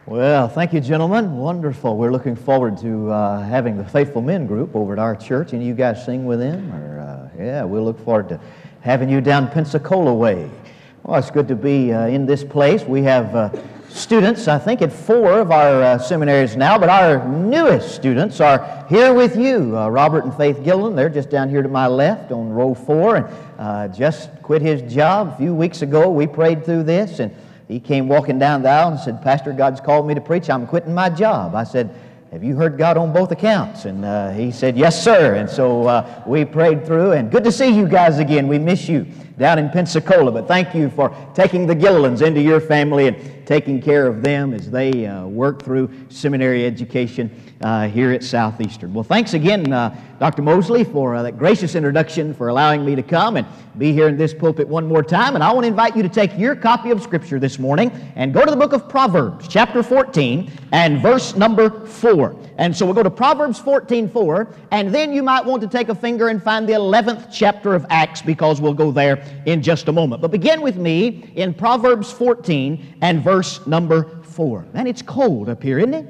Well, thank you, gentlemen. Wonderful. We're looking forward to having the Faithful Men group over at our church, and you guys sing with them. We'll look forward to having you down Pensacola way. Well, it's good to be in this place. We have students, I think, at 4 of our seminaries now, but our newest students are here with you. Robert and Faith Gillen, they're just down here to my left on row 4, and just quit his job. A few weeks ago, we prayed through this, and he came walking down the aisle and said, "Pastor, God's called me to preach. I'm quitting my job." I said, "Have you heard God on both accounts?" And he said, "Yes, sir." And so we prayed through, and good to see you guys again. We miss you down in Pensacola, but thank you for taking the Gillens into your family and taking care of them as they work through seminary education here at Southeastern. Well, thanks again, Dr. Mosley, for that gracious introduction, for allowing me to come and be here in this pulpit one more time. And I want to invite you to take your copy of Scripture this morning and go to the book of Proverbs, chapter 14, and verse number 4. And so we'll go to Proverbs 14:4, and then you might want to take a finger and find the 11th chapter of Acts, because we'll go there in just a moment. But begin with me in Proverbs 14 and verse number 4. And it's cold up here, isn't it?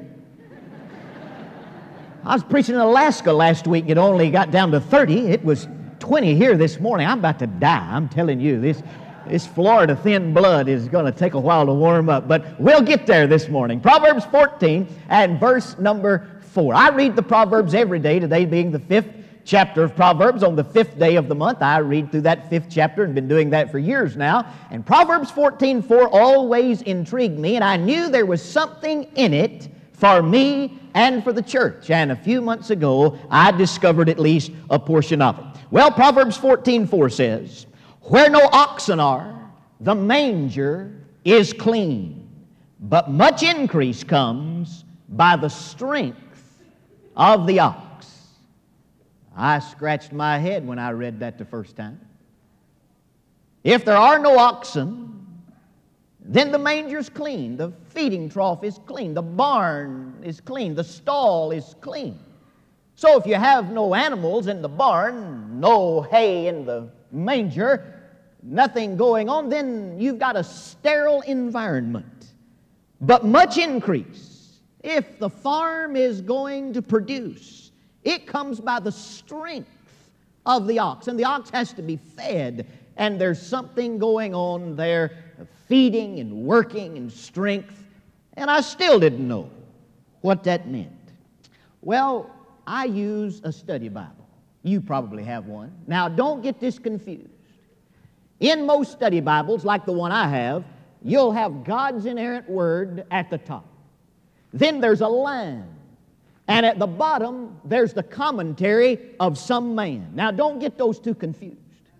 I was preaching in Alaska last week. It only got down to 30. It was 20 here this morning. I'm about to die. I'm telling you, this Florida thin blood is going to take a while to warm up. But we'll get there this morning. Proverbs 14 and verse number 4. I read the Proverbs every day, today being the 5th chapter of Proverbs. On the 5th day of the month, I read through that 5th chapter and been doing that for years now. And Proverbs 14:4 always intrigued me, and I knew there was something in it for me and for the church. And a few months ago, I discovered at least a portion of it. Well, Proverbs 14:4 says, "Where no oxen are, the manger is clean, but much increase comes by the strength of the ox." I scratched my head when I read that the first time. If there are no oxen, then the manger's clean, the feeding trough is clean, the barn is clean, the stall is clean. So if you have no animals in the barn, no hay in the manger, nothing going on, then you've got a sterile environment. But much increase, if the farm is going to produce, it comes by the strength of the ox. And the ox has to be fed, and there's something going on there, feeding and working and strength. And I still didn't know what that meant. Well, I use a study Bible. You probably have one. Now, don't get this confused. In most study Bibles, like the one I have, you'll have God's inerrant word at the top. Then there's a line. And at the bottom, there's the commentary of some man. Now, don't get those two confused.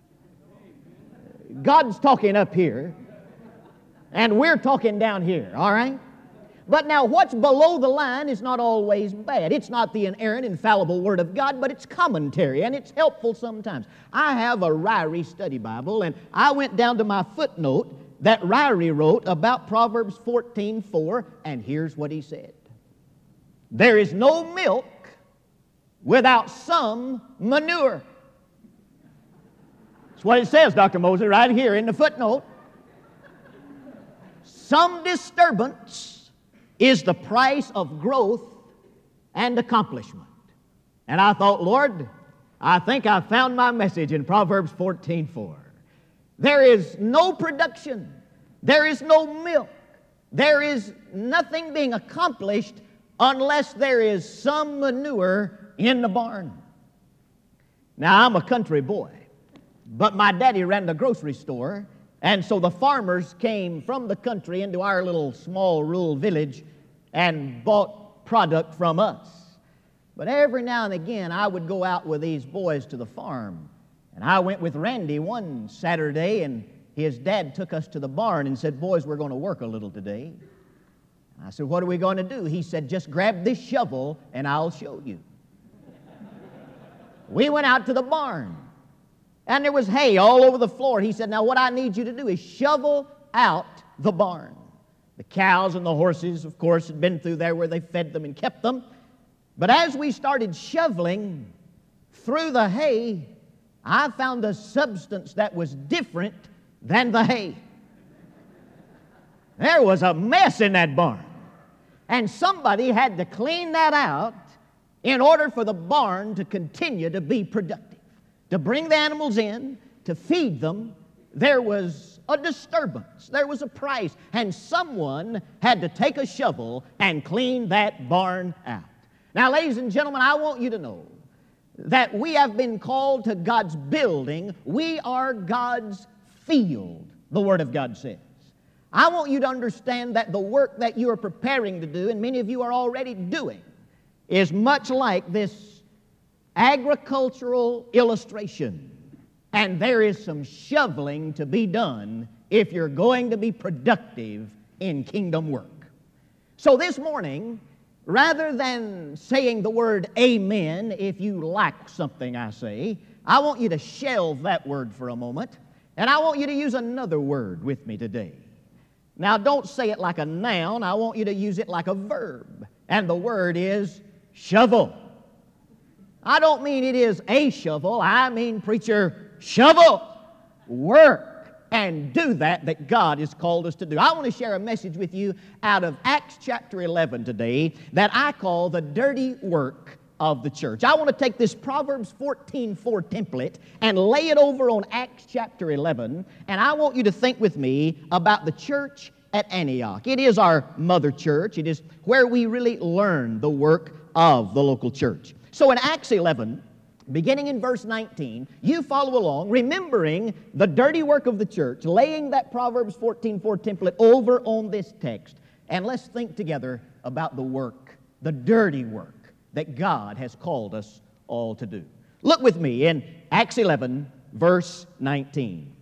God's talking up here, and we're talking down here, all right? But now, what's below the line is not always bad. It's not the inerrant, infallible Word of God, but it's commentary, and it's helpful sometimes. I have a Ryrie study Bible, and I went down to my footnote that Ryrie wrote about Proverbs 14:4, and here's what he said. "There is no milk without some manure." That's what it says, Dr. Mosley, right here in the footnote. Some disturbance is the price of growth and accomplishment. And I thought, Lord, I think I found my message in Proverbs 14:4. There is no production. There is no milk. There is nothing being accomplished unless there is some manure in the barn. Now, I'm a country boy, but my daddy ran the grocery store, and so the farmers came from the country into our little small rural village and bought product from us. But every now and again, I would go out with these boys to the farm. And I went with Randy one Saturday, and his dad took us to the barn and said, "Boys, we're going to work a little today." I said, "What are we going to do?" He said, "Just grab this shovel, and I'll show you." We went out to the barn. And there was hay all over the floor. He said, "Now what I need you to do is shovel out the barn." The cows and the horses, of course, had been through there where they fed them and kept them. But as we started shoveling through the hay, I found a substance that was different than the hay. There was a mess in that barn. And somebody had to clean that out in order for the barn to continue to be productive. To bring the animals in, to feed them, there was a disturbance. There was a price. And someone had to take a shovel and clean that barn out. Now, ladies and gentlemen, I want you to know that we have been called to God's building. We are God's field, the Word of God says. I want you to understand that the work that you are preparing to do, and many of you are already doing, is much like this agricultural illustration. And there is some shoveling to be done if you're going to be productive in kingdom work. So this morning, rather than saying the word amen if you like something I say, I want you to shelve that word for a moment, and I want you to use another word with me today. Now, don't say it like a noun. I want you to use it like a verb. And the word is shovel. I don't mean it is a shovel. I mean, preacher, shovel. Work and do that God has called us to do. I want to share a message with you out of Acts chapter 11 today that I call the dirty work of the church. I want to take this Proverbs 14:4 template and lay it over on Acts chapter 11, and I want you to think with me about the church at Antioch. It is our mother church. It is where we really learn the work of the local church. So in Acts 11, beginning in verse 19, you follow along, remembering the dirty work of the church, laying that Proverbs 14:4 template over on this text, and let's think together about the work, the dirty work that God has called us all to do. Look with me in Acts 11, verse 19.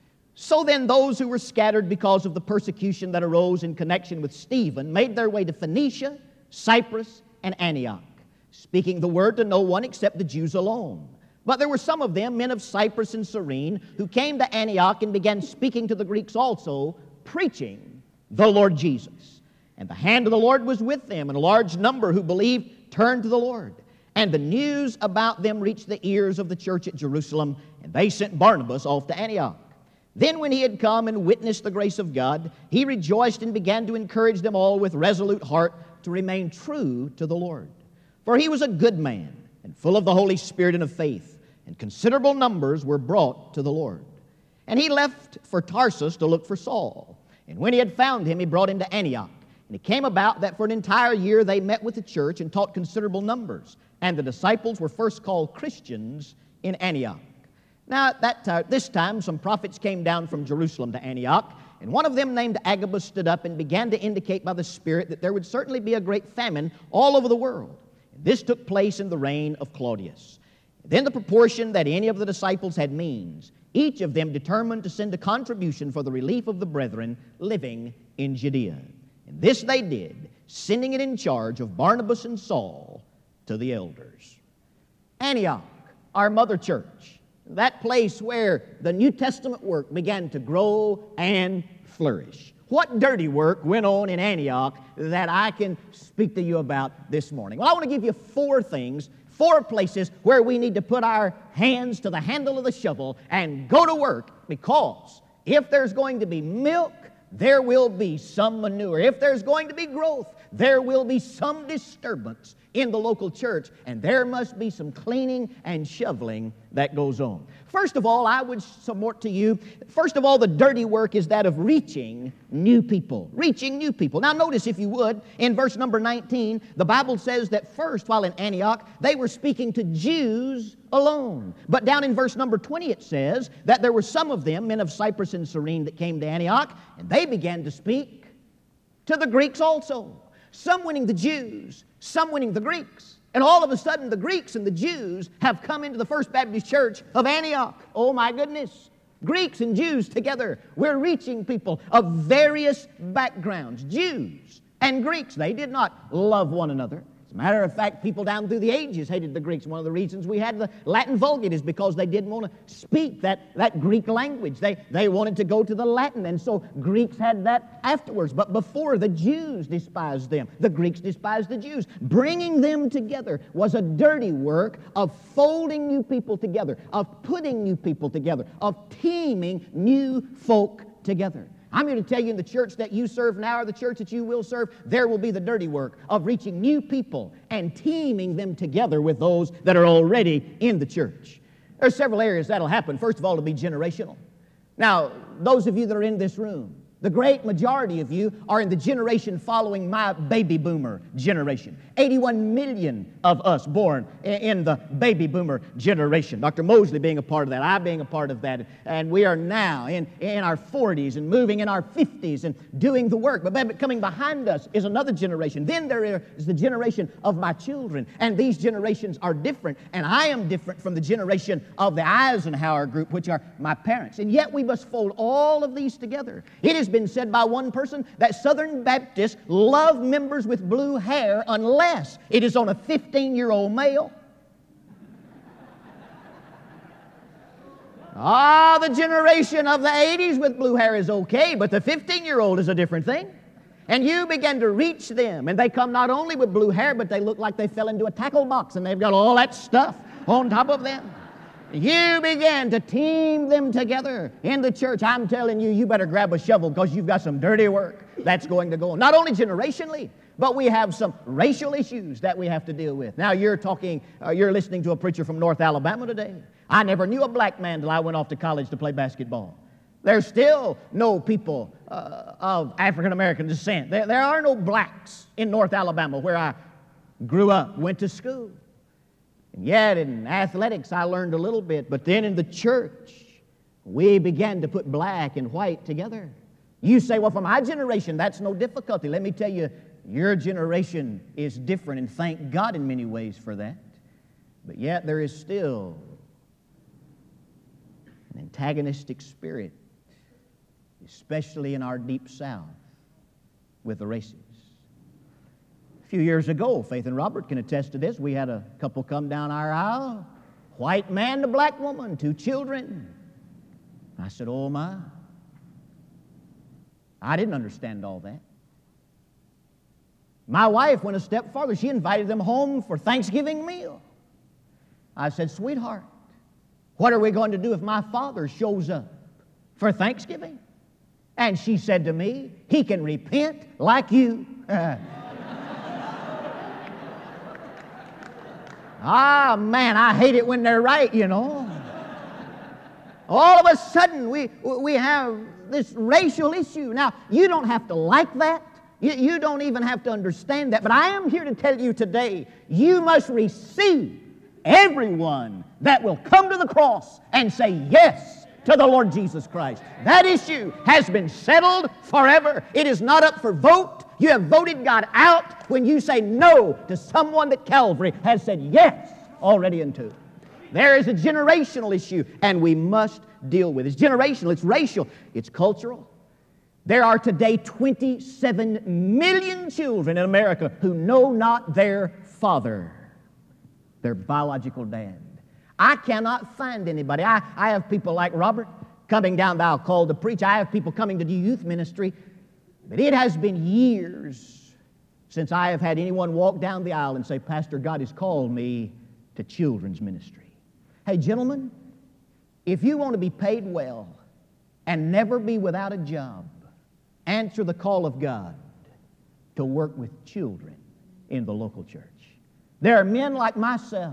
So then those who were scattered because of the persecution that arose in connection with Stephen made their way to Phoenicia, Cyprus, and Antioch, speaking the word to no one except the Jews alone. But there were some of them, men of Cyprus and Cyrene, who came to Antioch and began speaking to the Greeks also, preaching the Lord Jesus. And the hand of the Lord was with them, and a large number who believed turned to the Lord. And the news about them reached the ears of the church at Jerusalem, and they sent Barnabas off to Antioch. Then when he had come and witnessed the grace of God, he rejoiced and began to encourage them all with resolute heart to remain true to the Lord. For he was a good man, and full of the Holy Spirit and of faith, and considerable numbers were brought to the Lord. And he left for Tarsus to look for Saul. And when he had found him, he brought him to Antioch. And it came about that for an entire year they met with the church and taught considerable numbers. And the disciples were first called Christians in Antioch. Now, at this time, some prophets came down from Jerusalem to Antioch, and one of them named Agabus stood up and began to indicate by the Spirit that there would certainly be a great famine all over the world. And this took place in the reign of Claudius. Then the proportion that any of the disciples had means, each of them determined to send a contribution for the relief of the brethren living in Judea. And this they did, sending it in charge of Barnabas and Saul to the elders. Antioch, our mother church, that place where the New Testament work began to grow and flourish. What dirty work went on in Antioch that I can speak to you about this morning? Well, I want to give you four things, four places where we need to put our hands to the handle of the shovel and go to work, because if there's going to be milk, there will be some manure. If there's going to be growth, there will be some disturbance in the local church, and there must be some cleaning and shoveling that goes on. First of all, I would submit to you, first of all, the dirty work is that of reaching new people. Reaching new people. Now notice, if you would, in verse number 19, the Bible says that first, while in Antioch, they were speaking to Jews alone. But down in verse number 20 it says that there were some of them, men of Cyprus and Cyrene, that came to Antioch, and they began to speak to the Greeks also. Some winning the Jews, some winning the Greeks. And all of a sudden, the Greeks and the Jews have come into the First Baptist Church of Antioch. Oh my goodness. Greeks and Jews together. We're reaching people of various backgrounds. Jews and Greeks, they did not love one another. As a matter of fact, people down through the ages hated the Greeks. One of the reasons we had the Latin Vulgate is because they didn't want to speak that Greek language. They wanted to go to the Latin, and so Greeks had that afterwards. But before, the Jews despised them. The Greeks despised the Jews. Bringing them together was a dirty work of folding new people together, of putting new people together, of teaming new folk together. I'm here to tell you in the church that you serve now or the church that you will serve, there will be the dirty work of reaching new people and teaming them together with those that are already in the church. There are several areas that'll happen. First of all, it'll be generational. Now, those of you that are in this room, the great majority of you are in the generation following my baby boomer generation. 81 million of us born in the baby boomer generation. Dr. Mosley being a part of that, I being a part of that. And we are now in our 40s and moving in our 50s and doing the work. But coming behind us is another generation. Then there is the generation of my children. And these generations are different. And I am different from the generation of the Eisenhower group, which are my parents. And yet we must fold all of these together. It is been said by one person that Southern Baptists love members with blue hair unless it is on a 15-year-old male. The generation of the 80s with blue hair is okay, but the 15-year-old is a different thing. And you begin to reach them, and they come not only with blue hair, but they look like they fell into a tackle box, and they've got all that stuff on top of them. You begin to team them together in the church. I'm telling you, you better grab a shovel because you've got some dirty work that's going to go on. Not only generationally, but we have some racial issues that we have to deal with. Now, you're listening to a preacher from North Alabama today. I never knew a black man till I went off to college to play basketball. There's still no people of African-American descent. There are no blacks in North Alabama where I grew up, went to school. And yet in athletics I learned a little bit, but then in the church we began to put black and white together. You say, well, for my generation that's no difficulty. Let me tell you, your generation is different, and thank God in many ways for that. But yet there is still an antagonistic spirit, especially in our deep south with the races. A few years ago, Faith and Robert can attest to this, we had a couple come down our aisle, white man to black woman, 2 children. I said, oh my. I didn't understand all that. My wife went a step farther. She invited them home for Thanksgiving meal. I said, sweetheart, what are we going to do if my father shows up for Thanksgiving? And she said to me, he can repent like you. Man, I hate it when they're right, you know. All of a sudden, we have this racial issue. Now, you don't have to like that. You don't even have to understand that. But I am here to tell you today, you must receive everyone that will come to the cross and say yes to the Lord Jesus Christ. That issue has been settled forever. It is not up for vote. You have voted God out when you say no to someone that Calvary has said yes already unto. There is a generational issue, and we must deal with it. It's generational, it's racial, it's cultural. There are today 27 million children in America who know not their father, their biological dad. I cannot find anybody. I have people like Robert coming down the aisle called to preach. I have people coming to do youth ministry. But it has been years since I have had anyone walk down the aisle and say, Pastor, God has called me to children's ministry. Hey, gentlemen, if you want to be paid well and never be without a job, answer the call of God to work with children in the local church. There are men like myself.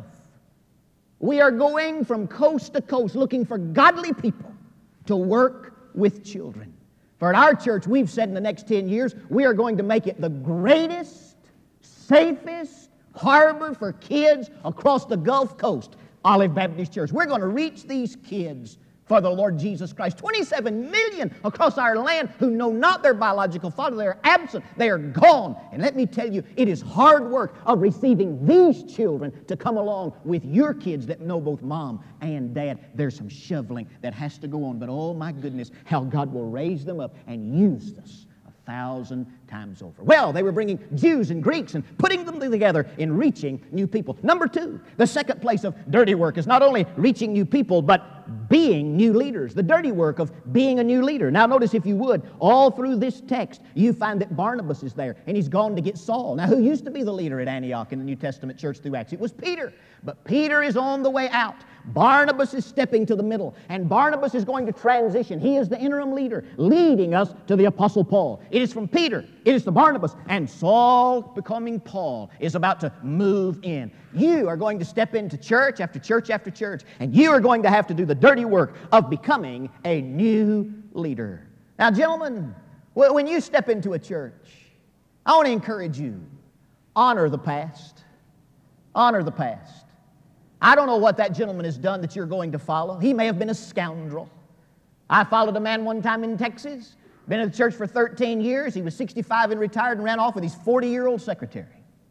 We are going from coast to coast looking for godly people to work with children. For at our church, we've said in the next 10 years, we are going to make it the greatest, safest harbor for kids across the Gulf Coast, Olive Baptist Church. We're going to reach these kids for the Lord Jesus Christ. 27 million across our land who know not their biological father. They are absent. They are gone. And let me tell you, it is hard work of receiving these children to come along with your kids that know both mom and dad. There's some shoveling that has to go on. But oh my goodness, how God will raise them up and use us 1,000 times over. Well, they were bringing Jews and Greeks and putting them together in reaching new people. Number 2, the second place of dirty work is not only reaching new people, but being new leaders. The dirty work of being a new leader. Now notice, if you would, all through this text, you find that Barnabas is there, and he's gone to get Saul. Now, who used to be the leader at Antioch in the New Testament church through Acts? It was Peter. But Peter is on the way out. Barnabas is stepping to the middle, and Barnabas is going to transition. He is the interim leader, leading us to the Apostle Paul. It is from Peter, it is to Barnabas, and Saul, becoming Paul, is about to move in. You are going to step into church after church after church, and you are going to have to do the dirty work of becoming a new leader. Now, gentlemen, when you step into a church, I want to encourage you, honor the past. Honor the past. I don't know what that gentleman has done that you're going to follow. He may have been a scoundrel. I followed a man one time in Texas, been in the church for 13 years. He was 65 and retired and ran off with his 40-year-old secretary.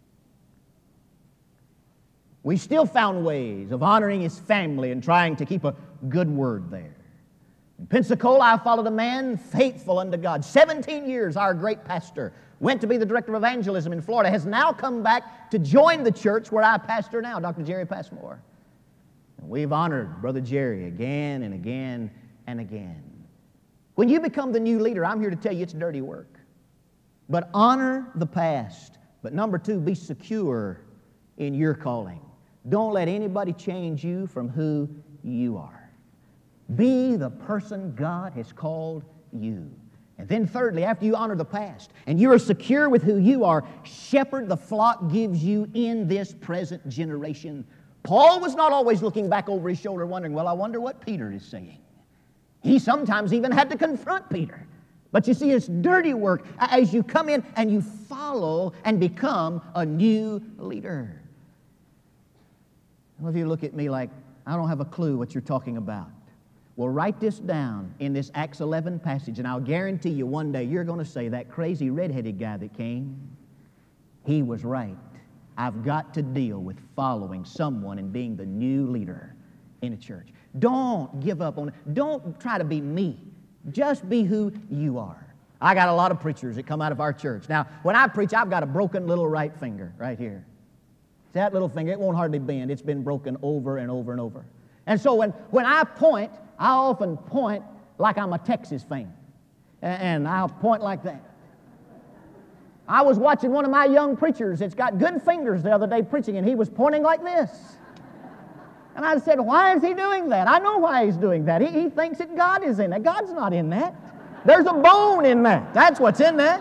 We still found ways of honoring his family and trying to keep a good word there. In Pensacola, I followed a man faithful unto God. 17 years, our great pastor, went to be the director of evangelism in Florida, has now come back to join the church where I pastor now, Dr. Jerry Passmore. And we've honored Brother Jerry again and again and again. When you become the new leader, I'm here to tell you it's dirty work. But honor the past. But number two, be secure in your calling. Don't let anybody change you from who you are. Be the person God has called you. And then thirdly, after you honor the past and you are secure with who you are, shepherd the flock gives you in this present generation. Paul was not always looking back over his shoulder wondering, well, I wonder what Peter is saying. He sometimes even had to confront Peter. But you see, it's dirty work as you come in and you follow and become a new leader. Well, if you look at me like, I don't have a clue what you're talking about. Well, write this down in this Acts 11 passage, and I'll guarantee you one day you're going to say, that crazy red-headed guy that came, he was right. I've got to deal with following someone and being the new leader in a church. Don't give up on it. Don't try to be me. Just be who you are. I got a lot of preachers that come out of our church. Now, when I preach, I've got a broken little right finger right here. That little finger, it won't hardly bend. It's been broken over and over and over. And so when I point, I often point like I'm a Texas fan. And I'll point like that. I was watching one of my young preachers that's got good fingers the other day preaching, and he was pointing like this. And I said, why is he doing that? I know why he's doing that. He thinks that God is in that. God's not in that. There's a bone in that. That's what's in that.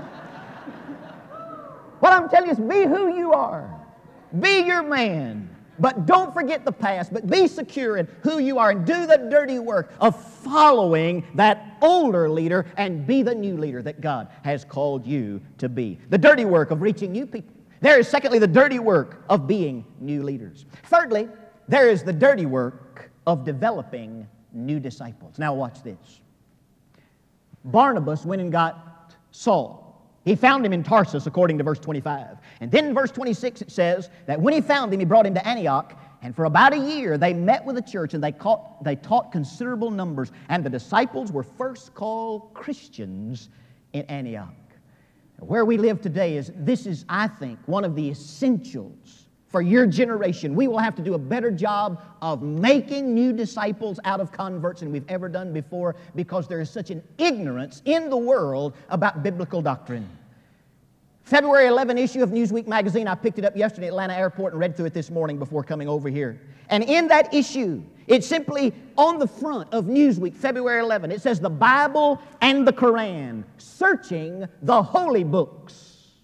What I'm telling you is be who you are. Be your man. But don't forget the past, but be secure in who you are and do the dirty work of following that older leader and be the new leader that God has called you to be. The dirty work of reaching new people. There is, secondly, the dirty work of being new leaders. Thirdly, there is the dirty work of developing new disciples. Now watch this. Barnabas went and got Saul. He found him in Tarsus, according to verse 25. And then in verse 26 it says that when he found him, he brought him to Antioch. And for about a year they met with the church and they taught considerable numbers. And the disciples were first called Christians in Antioch. Where we live today this is, I think, one of the essentials for your generation. We will have to do a better job of making new disciples out of converts than we've ever done before, because there is such an ignorance in the world about biblical doctrine. February 11 issue of Newsweek magazine, I picked it up yesterday at Atlanta Airport and read through it this morning before coming over here. And in that issue, it's simply on the front of Newsweek, February 11, it says, the Bible and the Quran, searching the holy books.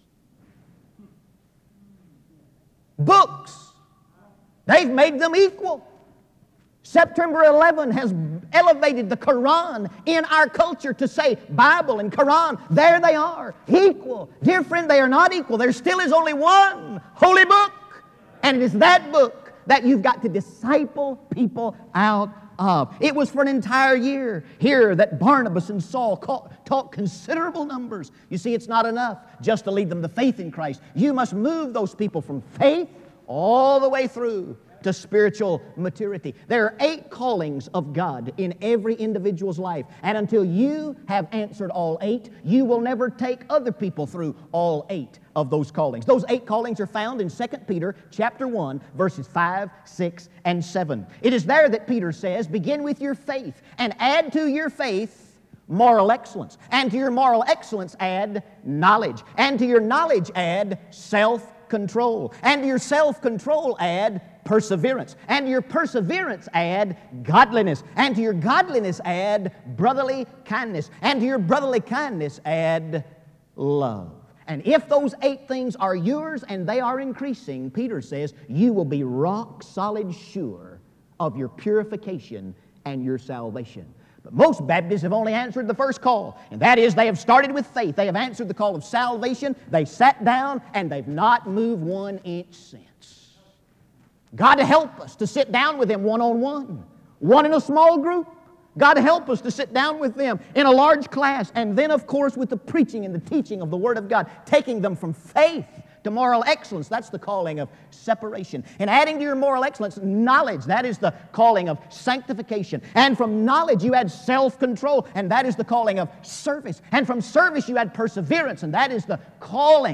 Books. They've made them equal. September 11 has elevated the Quran in our culture to say Bible and Quran, there they are, equal. Dear friend, they are not equal. There still is only one holy book. And it is that book that you've got to disciple people out of. It was for an entire year here that Barnabas and Saul taught considerable numbers. You see, it's not enough just to lead them to faith in Christ. You must move those people from faith all the way through to spiritual maturity. There are 8 callings of God in every individual's life. And until you have answered all 8, you will never take other people through all 8 of those callings. Those 8 callings are found in 2 Peter chapter 1, verses 5, 6, and 7. It is there that Peter says, begin with your faith and add to your faith moral excellence. And to your moral excellence add knowledge. And to your knowledge add self-control. And to your self-control add perseverance. And to your perseverance add godliness. And to your godliness add brotherly kindness. And to your brotherly kindness add love. And if those 8 things are yours and they are increasing, Peter says, you will be rock solid sure of your purification and your salvation. But most Baptists have only answered the first call, and that is they have started with faith. They have answered the call of salvation. They sat down, and they've not moved 1 inch since. God help us to sit down with them one-on-one, one in a small group. God help us to sit down with them in a large class, and then, of course, with the preaching and the teaching of the Word of God, taking them from faith to moral excellence. That's the calling of separation. And adding to your moral excellence, knowledge. That is the calling of sanctification. And from knowledge, you add self-control, and that is the calling of service. And from service, you add perseverance, and that is the calling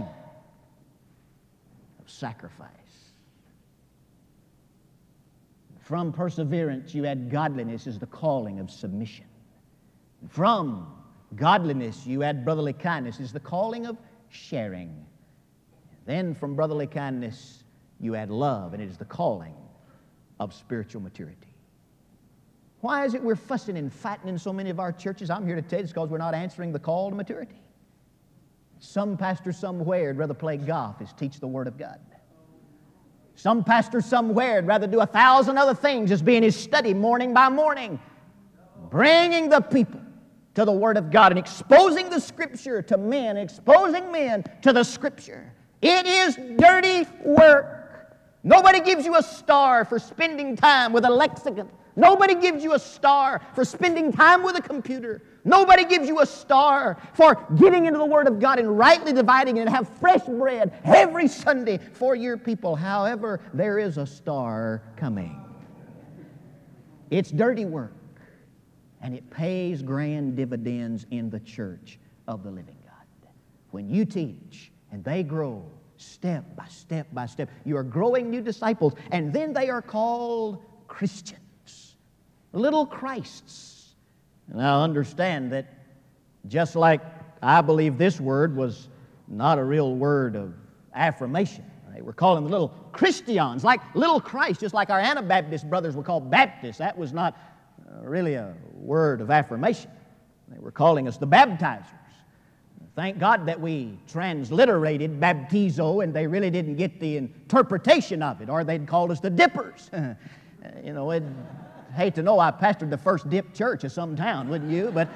of sacrifice. From perseverance, you add godliness, is the calling of submission. From godliness, you add brotherly kindness, is the calling of sharing. Then from brotherly kindness, you add love, and it is the calling of spiritual maturity. Why is it we're fussing and fighting in so many of our churches? I'm here to tell you it's because we're not answering the call to maturity. Some pastor somewhere would rather play golf as teach the Word of God. Some pastor somewhere would rather do 1,000 other things as be in his study morning by morning, bringing the people to the Word of God and exposing the Scripture to men, exposing men to the Scripture. It is dirty work. Nobody gives you a star for spending time with a lexicon. Nobody gives you a star for spending time with a computer. Nobody gives you a star for getting into the Word of God and rightly dividing it and have fresh bread every Sunday for your people. However, there is a star coming. It's dirty work, and it pays grand dividends in the church of the living God. When you teach and they grow step by step by step, you are growing new disciples, and then they are called Christians, little Christs. Now understand that just like I believe this word was not a real word of affirmation, they were calling them little Christians, like little Christ, just like our Anabaptist brothers were called Baptists. That was not really a word of affirmation. They were calling us the baptizers. Thank God that we transliterated baptizo, and they really didn't get the interpretation of it, or they'd called us the dippers. I'd hate to know I pastored the first dip church of some town, wouldn't you? But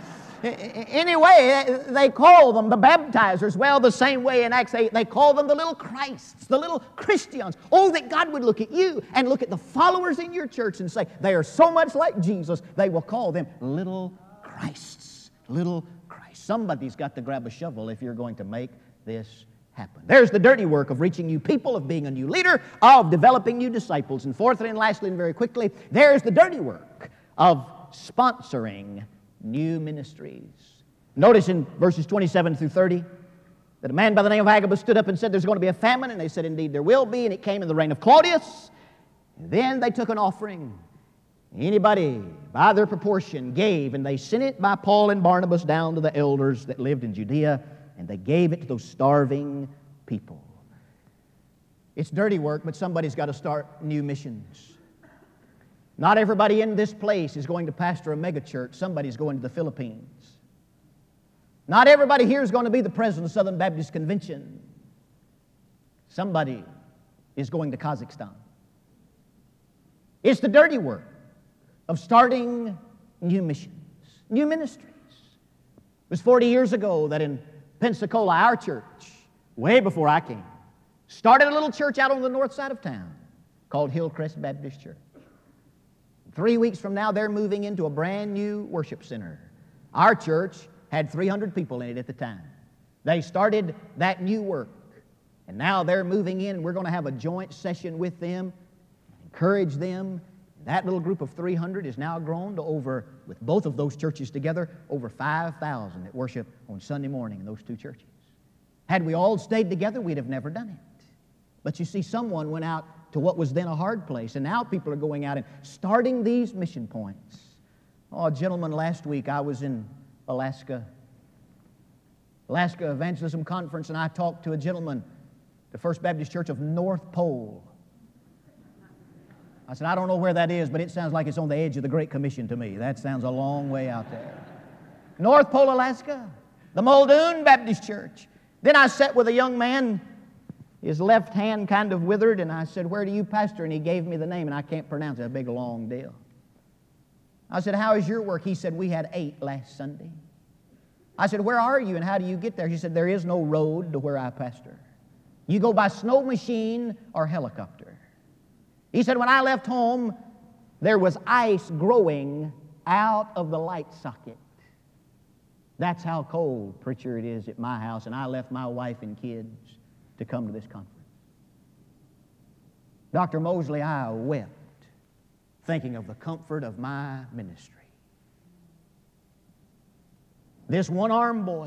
anyway, they call them the baptizers. Well, the same way in Acts 8, they call them the little Christs, the little Christians. Oh, that God would look at you and look at the followers in your church and say, they are so much like Jesus, they will call them little Christs, little Christ. Somebody's got to grab a shovel if you're going to make this happen. There's the dirty work of reaching new people, of being a new leader, of developing new disciples. And fourthly and lastly, and very quickly, there's the dirty work of sponsoring new ministries. Notice in verses 27 through 30 that a man by the name of Agabus stood up and said there's going to be a famine, and they said indeed there will be, and it came in the reign of Claudius. And then they took an offering. Anybody, by their proportion, gave, and they sent it by Paul and Barnabas down to the elders that lived in Judea, and they gave it to those starving people. It's dirty work, but somebody's got to start new missions. Not everybody in this place is going to pastor a megachurch. Somebody's going to the Philippines. Not everybody here is going to be the president of Southern Baptist Convention. Somebody is going to Kazakhstan. It's the dirty work of starting new missions, new ministries. It was 40 years ago that in Pensacola, our church, way before I came, started a little church out on the north side of town called Hillcrest Baptist Church. 3 weeks from now, they're moving into a brand new worship center. Our church had 300 people in it at the time. They started that new work, and now they're moving in, and we're going to have a joint session with them, encourage them. That little group of 300 is now grown to over, with both of those churches together, over 5,000 that worship on Sunday morning in those two churches. Had we all stayed together, we'd have never done it. But you see, someone went out to what was then a hard place, and now people are going out and starting these mission points. Oh, gentlemen, last week I was in Alaska Evangelism Conference, and I talked to a gentleman, the First Baptist Church of North Pole. I said, I don't know where that is, but it sounds like it's on the edge of the Great Commission to me. That sounds a long way out there. North Pole, Alaska, the Muldoon Baptist Church. Then I sat with a young man, his left hand kind of withered, and I said, where do you pastor? And he gave me the name, and I can't pronounce it, a big long deal. I said, how is your work? He said, we had 8 last Sunday. I said, where are you and how do you get there? He said, there is no road to where I pastor. You go by snow machine or helicopter. He said, when I left home, there was ice growing out of the light socket. That's how cold, preacher, it is at my house, and I left my wife and kids to come to this conference. Dr. Mosley, I wept thinking of the comfort of my ministry. This one-armed boy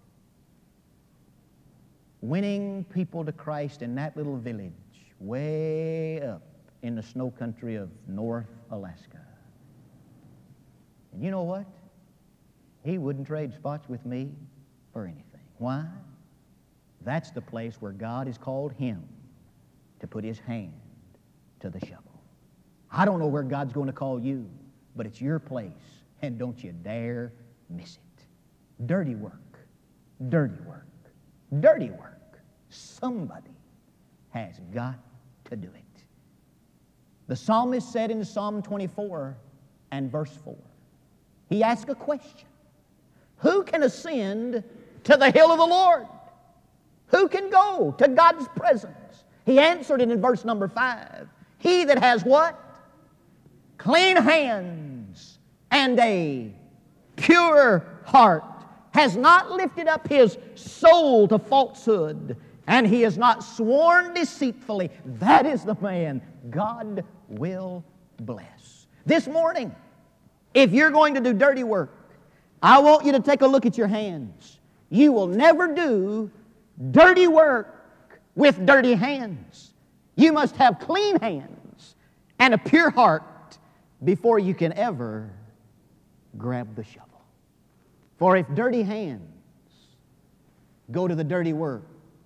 winning people to Christ in that little village way up in the snow country of North Alaska. And you know what? He wouldn't trade spots with me for anything. Why? That's the place where God has called him to put his hand to the shovel. I don't know where God's going to call you, but it's your place, and don't you dare miss it. Dirty work, dirty work, dirty work. Somebody has got to do it. The psalmist said in Psalm 24 and verse 4, he asked a question. Who can ascend to the hill of the Lord? Who can go to God's presence? He answered it in verse number 5. He that has what? Clean hands and a pure heart, has not lifted up his soul to falsehood, and he has not sworn deceitfully. That is the man God will bless. This morning, if you're going to do dirty work, I want you to take a look at your hands. You will never do dirty work with dirty hands. You must have clean hands and a pure heart before you can ever grab the shovel. For if dirty hands go to the dirty work,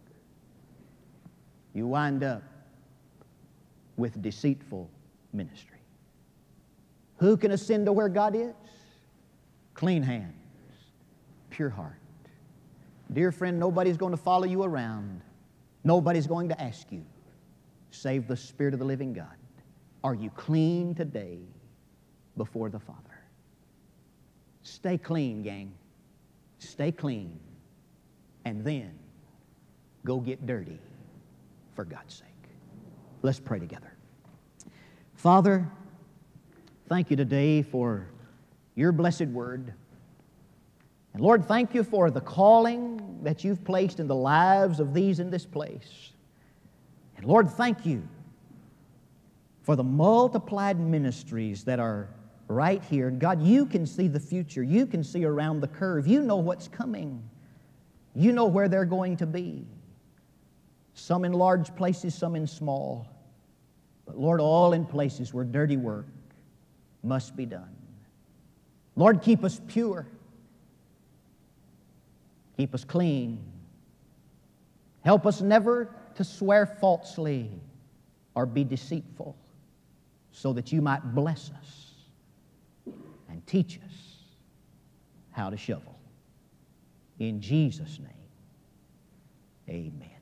you wind up with deceitful ministry. Who can ascend to where God is? Clean hands, pure heart. Dear friend, nobody's going to follow you around. Nobody's going to ask you, save the Spirit of the living God. Are you clean today before the Father? Stay clean, gang. Stay clean. And then go get dirty for God's sake. Let's pray together. Father, thank you today for your blessed word. And Lord, thank you for the calling that you've placed in the lives of these in this place. And Lord, thank you for the multiplied ministries that are right here. And God, you can see the future. You can see around the curve. You know what's coming. You know where they're going to be. Some in large places, some in small. But Lord, all in places where dirty work must be done. Lord, keep us pure. Keep us clean. Help us never to swear falsely or be deceitful, so that you might bless us and teach us how to shovel. In Jesus' name, amen.